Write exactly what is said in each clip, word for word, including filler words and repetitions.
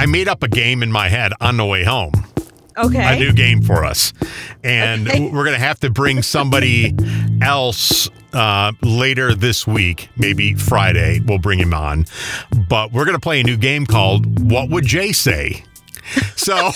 made up a game in my head on the way home. Okay. A new game for us. And Okay. we're going to have to bring somebody else uh, later this week, maybe Friday. We'll bring him on. But we're going to play a new game called What Would Jay Say? So,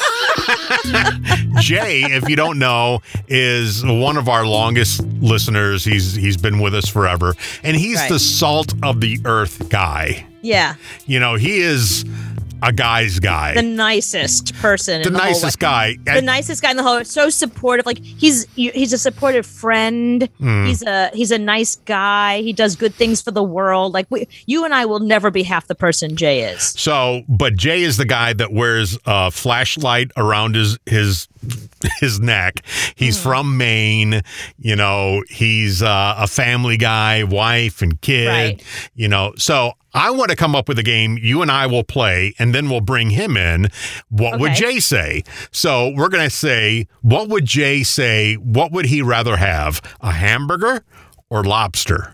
Jay, if you don't know, is one of our longest listeners. He's He's been with us forever. And he's Right. the salt of the earth guy. Yeah. You know, he is a guy's guy. The nicest person. The in the nicest whole, guy. The nicest guy in the whole. So supportive. Like he's he's a supportive friend. Mm. He's a he's a nice guy. He does good things for the world. Like we, you and I will never be half the person Jay is. So, but Jay is the guy that wears a flashlight around his his his neck. He's Mm. from Maine. You know, he's uh, a family guy, wife and kid. Right. You know, so I want to come up with a game you and I will play, and then we'll bring him in. What would Okay. Jay say? So we're going to say, what would Jay say? What would he rather have? A hamburger or lobster?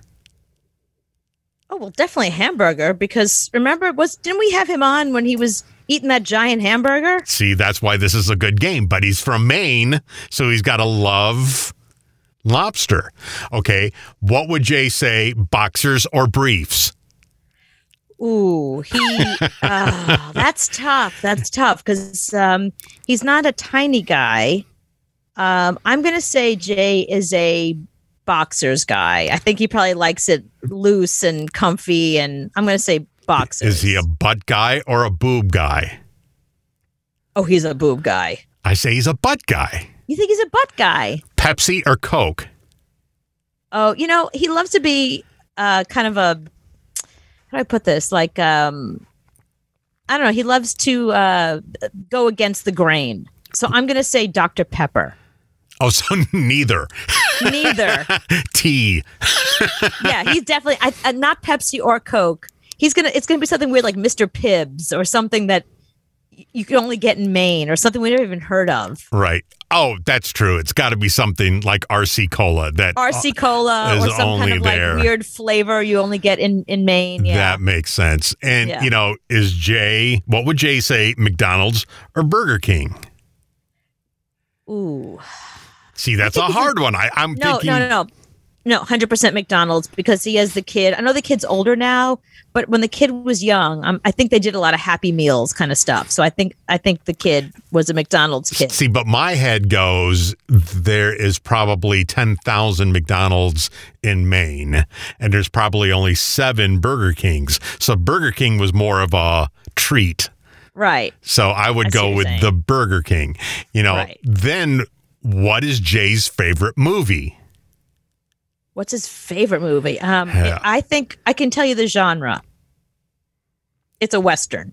Oh well, definitely a hamburger because remember was didn't we have him on when he was eating that giant hamburger? See, that's why this is a good game. But he's from Maine, so he's got to love lobster. Okay, what would Jay say? Boxers or briefs? Ooh, he. uh, that's tough. That's tough because um, he's not a tiny guy. Um, I'm gonna say Jay is a boxers guy. I think he probably likes it loose and comfy, and I'm gonna say boxers. Is he a butt guy or a boob guy? Oh, he's a boob guy. I say he's a butt guy. You think he's a butt guy? Pepsi or Coke? Oh, you know, he loves to be uh, kind of a. How do I put this? Like, um, I don't know. He loves to uh, go against the grain. So I'm going to say Doctor Pepper. Oh, so neither. Neither. Tea. Yeah, he's definitely I, uh, not Pepsi or Coke. He's gonna. It's gonna be something weird like Mister Pibbs or something that y- you can only get in Maine or something we never even heard of. Right. Oh, that's true. It's got to be something like R C Cola. That R C Cola is or some kind only of there. like weird flavor you only get in in Maine. Yeah. That makes sense. And, Yeah. you know, is Jay, what would Jay say, McDonald's or Burger King? Ooh. See, that's a think he's hard one. I, I'm No, thinking. no, no, no. No, one hundred percent McDonald's because he has the kid. I know the kid's older now, but when the kid was young, um, I think they did a lot of Happy Meals kind of stuff. So I think I think the kid was a McDonald's kid. See, but my head goes, there is probably ten thousand McDonald's in Maine, and there's probably only seven Burger Kings. So Burger King was more of a treat. Right. So I would I see what go you're with saying. the Burger King. You know, Right. then what is Jay's favorite movie? What's his favorite movie? Um, Yeah. I think I can tell you the genre. It's a Western.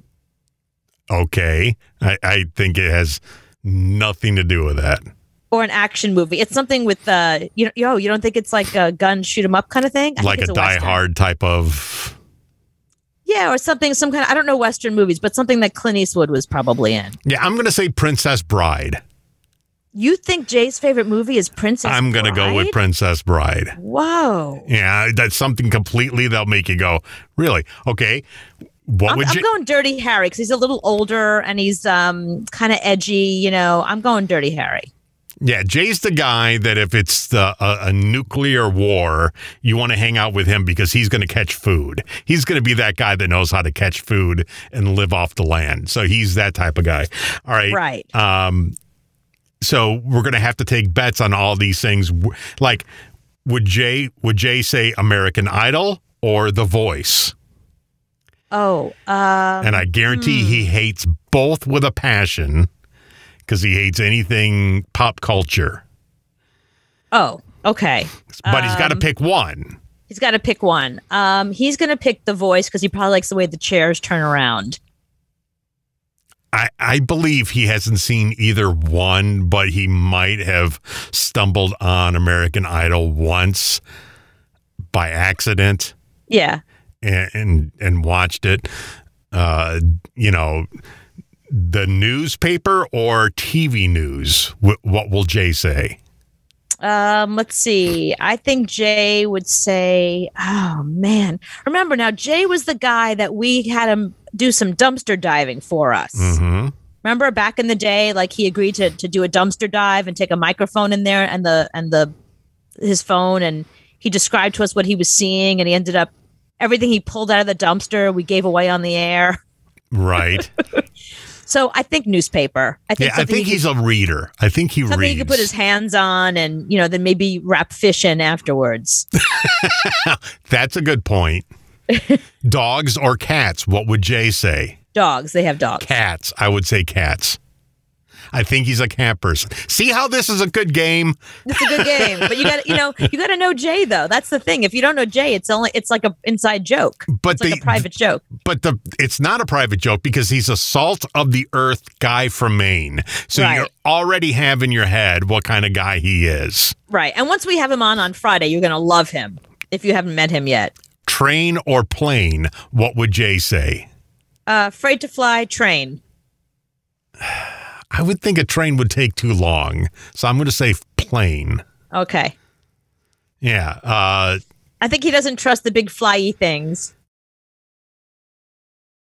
Okay. I, I think it has nothing to do with that. Or an action movie. It's something with uh, you know, yo, you don't think it's like a gun shoot 'em up kind of thing? I Like think a it's Die Western. Hard type of. Yeah, or something, some kind of, I don't know Western movies, but something that Clint Eastwood was probably in. Yeah, I'm going to say Princess Bride. You think Jay's favorite movie is Princess I'm going to go with Bride? Princess Bride. Whoa. Yeah, that's something completely that'll make you go, really? Okay. What I'm, would I'm you. going Dirty Harry because he's a little older and he's um kind of edgy, you know. I'm going Dirty Harry. Yeah, Jay's the guy that if it's the, a, a nuclear war, you want to hang out with him because he's going to catch food. He's going to be that guy that knows how to catch food and live off the land. So he's that type of guy. All right. Right. Um, so we're going to have to take bets on all these things. Like, would Jay would Jay say American Idol or The Voice? Oh, um, And I guarantee hmm. he hates both with a passion because he hates anything pop culture. Oh, okay. But he's got to Um, pick one. He's got to pick one. Um, he's going to pick The Voice because he probably likes the way the chairs turn around. I, I believe he hasn't seen either one, but he might have stumbled on American Idol once by accident Yeah. and and, and watched it. Uh, you know, the newspaper or T V news. Wh- what will Jay say? Um, let's see. I think Jay would say, oh man. Remember now, Jay was the guy that we had him do some dumpster diving for us. Mm-hmm. Remember back in the day, like he agreed to to do a dumpster dive and take a microphone in there and the and the his phone, and he described to us what he was seeing, and he ended up everything he pulled out of the dumpster we gave away on the air. Right. So I think newspaper. I think yeah, I think he he's could, a reader. I think he something reads. he could put his hands on, and you know, then maybe wrap fish in afterwards. That's a good point. Dogs or cats? What would Jay say? Dogs. They have dogs. Cats. I would say cats. I think he's a cat person. See how this is a good game? It's a good game, but you got to, you know, you got to know Jay though. That's the thing. If you don't know Jay, it's only it's like a inside joke. But it's like the, a private joke. But the it's not a private joke because he's a salt of the earth guy from Maine. So Right. you already have in your head what kind of guy he is. Right. And once we have him on on Friday, you're going to love him if you haven't met him yet. Train or plane? What would Jay say? Uh, afraid to fly, train. I would think a train would take too long. So I'm going to say plane. Okay. Yeah. Uh, I think he doesn't trust the big flyy things.